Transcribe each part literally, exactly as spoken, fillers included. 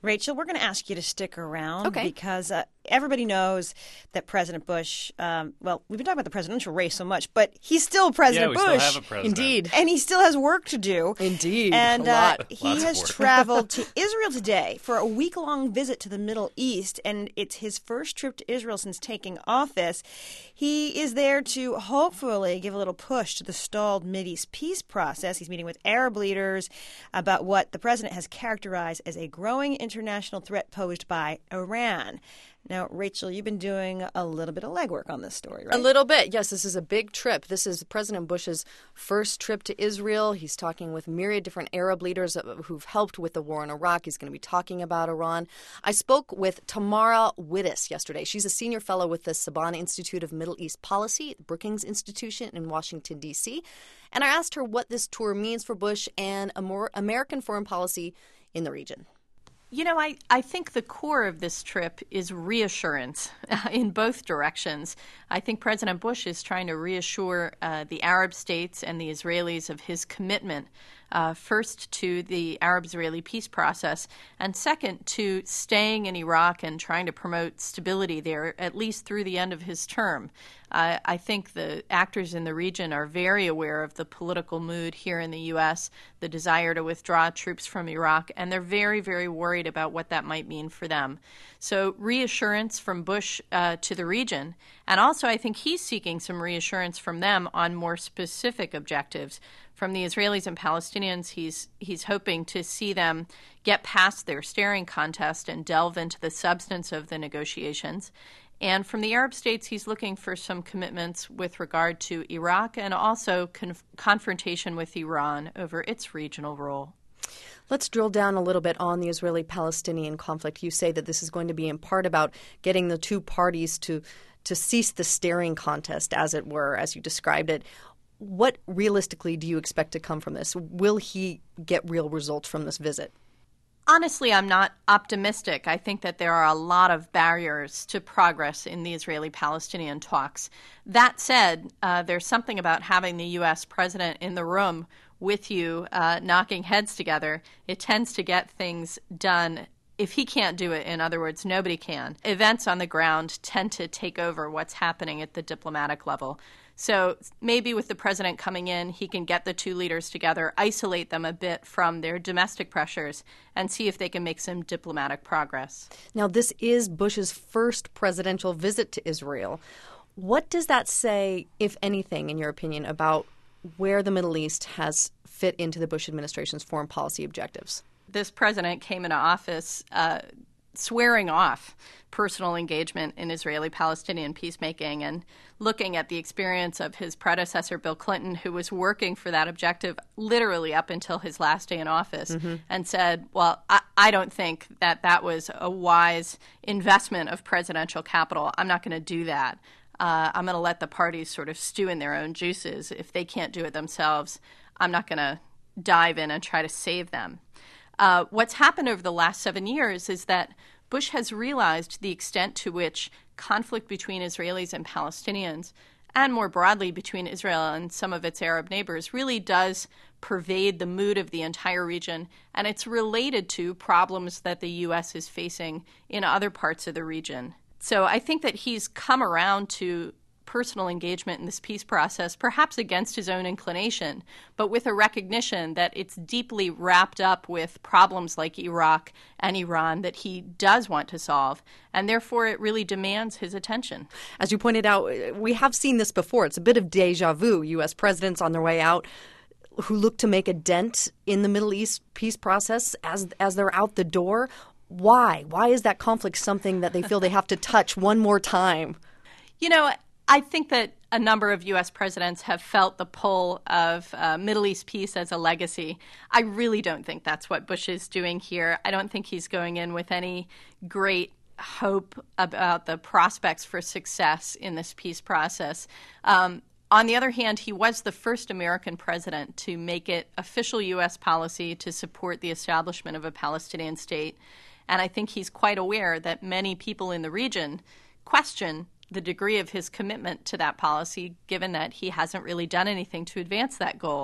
Rachel, we're going to ask you to stick around okay. because uh, everybody knows that President Bush, um, well, we've been talking about the presidential race so much, but he's still President yeah, we Bush. Still have a president. Indeed. And he still has work to do. Indeed. And a lot. Uh, he Lots of has work. traveled to Israel today for a week-long visit to the Middle East, and it's his first trip to Israel since taking office. He is there to hopefully give a little push to the stalled Mideast peace process. He's meeting with Arab leaders about what the president has characterized as a growing international threat posed by Iran. Now, Rachel, you've been doing a little bit of legwork on this story, right? A little bit. Yes, this is a big trip. This is President Bush's first trip to Israel. He's talking with myriad different Arab leaders who've helped with the war in Iraq. He's going to be talking about Iran. I spoke with Tamara Wittes yesterday. She's a senior fellow with the Saban Institute of Middle East Policy at the Brookings Institution in Washington, D C. And I asked her what this tour means for Bush and a more American foreign policy in the region. You know, I, I think the core of this trip is reassurance in both directions. I think President Bush is trying to reassure uh, the Arab states and the Israelis of his commitment, uh, first to the Arab-Israeli peace process, and second to staying in Iraq and trying to promote stability there, at least through the end of his term. Uh, I think the actors in the region are very aware of the political mood here in the U S, the desire to withdraw troops from Iraq, and they're very, very worried about what that might mean for them. So reassurance from Bush uh, to the region, and also I think he's seeking some reassurance from them on more specific objectives. From the Israelis and Palestinians, he's he's hoping to see them get past their staring contest and delve into the substance of the negotiations. And from the Arab states, he's looking for some commitments with regard to Iraq and also conf- confrontation with Iran over its regional role. Let's drill down a little bit on the Israeli-Palestinian conflict. You say that this is going to be in part about getting the two parties to to cease the staring contest, as it were, as you described it. What realistically do you expect to come from this? Will he get real results from this visit? Honestly, I'm not optimistic. I think that there are a lot of barriers to progress in the Israeli-Palestinian talks. That said, uh, there's something about having the U S president in the room with you, uh, knocking heads together. It tends to get things done. If he can't do it, in other words, nobody can. Events on the ground tend to take over what's happening at the diplomatic level. So maybe with the president coming in, he can get the two leaders together, isolate them a bit from their domestic pressures, and see if they can make some diplomatic progress. Now, this is Bush's first presidential visit to Israel. What does that say, if anything, in your opinion, about where the Middle East has fit into the Bush administration's foreign policy objectives? This president came into office uh, swearing off personal engagement in Israeli-Palestinian peacemaking and looking at the experience of his predecessor, Bill Clinton, who was working for that objective literally up until his last day in office, mm-hmm. and said, well, I, I don't think that that was a wise investment of presidential capital. I'm not going to do that. Uh, I'm going to let the parties sort of stew in their own juices. If they can't do it themselves, I'm not going to dive in and try to save them. Uh, what's happened over the last seven years is that Bush has realized the extent to which conflict between Israelis and Palestinians, and more broadly between Israel and some of its Arab neighbors, really does pervade the mood of the entire region, and it's related to problems that the U S is facing in other parts of the region. So I think that he's come around to personal engagement in this peace process, perhaps against his own inclination, but with a recognition that it's deeply wrapped up with problems like Iraq and Iran that he does want to solve, and therefore it really demands his attention. As you pointed out, we have seen this before. It's a bit of deja vu. U S presidents on their way out who look to make a dent in the Middle East peace process as as they're out the door. Why? Why is that conflict something that they feel they have to touch one more time? You know, I think that a number of U S presidents have felt the pull of uh, Middle East peace as a legacy. I really don't think that's what Bush is doing here. I don't think he's going in with any great hope about the prospects for success in this peace process. Um, on the other hand, he was the first American president to make it official U S policy to support the establishment of a Palestinian state. And I think he's quite aware that many people in the region question the degree of his commitment to that policy, given that he hasn't really done anything to advance that goal.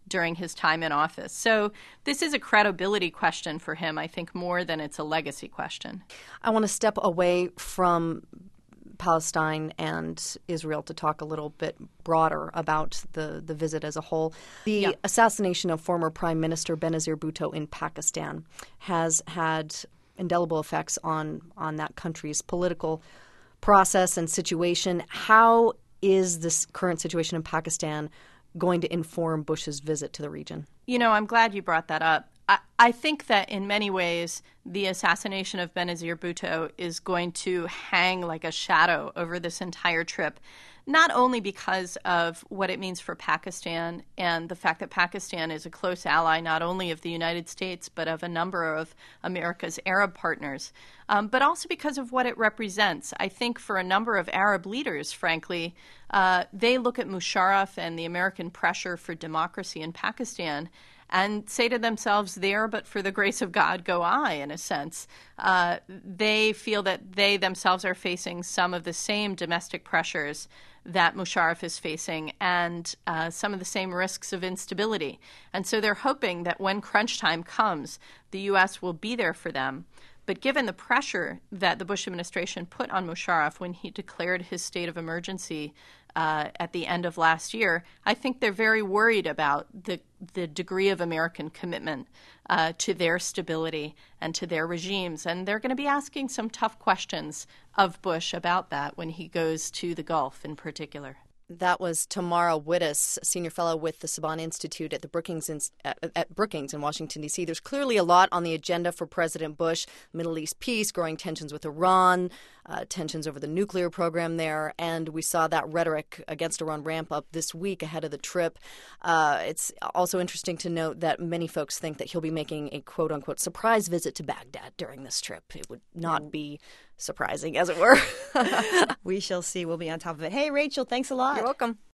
during his time in office. So this is a credibility question for him, I think, more than it's a legacy question. I want to step away from Palestine and Israel to talk a little bit broader about the, the visit as a whole. The yeah. assassination of former Prime Minister Benazir Bhutto in Pakistan has had indelible effects on, on that country's political process and situation. How is this current situation in Pakistan going to inform Bush's visit to the region? You know, I'm glad you brought that up. I, I think that in many ways, the assassination of Benazir Bhutto is going to hang like a shadow over this entire trip, not only because of what it means for Pakistan and the fact that Pakistan is a close ally not only of the United States but of a number of America's Arab partners, um, but also because of what it represents. I think for a number of Arab leaders, frankly, uh, they look at Musharraf and the American pressure for democracy in Pakistan and say to themselves, there, but for the grace of God go I, in a sense. Uh, they feel that they themselves are facing some of the same domestic pressures that Musharraf is facing and uh, some of the same risks of instability. And so they're hoping that when crunch time comes, the U S will be there for them. But given the pressure that the Bush administration put on Musharraf when he declared his state of emergency uh, at the end of last year, I think they're very worried about the, the degree of American commitment uh, to their stability and to their regimes. And they're going to be asking some tough questions of Bush about that when he goes to the Gulf in particular. That was Tamara Wittes, senior fellow with the Saban Institute at the Brookings in, at, at Brookings in Washington, D C. There's clearly a lot on the agenda for President Bush: Middle East peace, growing tensions with Iran, uh, tensions over the nuclear program there, and we saw that rhetoric against Iran ramp up this week ahead of the trip. Uh, it's also interesting to note that many folks think that he'll be making a quote-unquote surprise visit to Baghdad during this trip. It would not be surprising, as it were. We shall see. We'll be on top of it. Hey, Rachel, thanks a lot. You're welcome.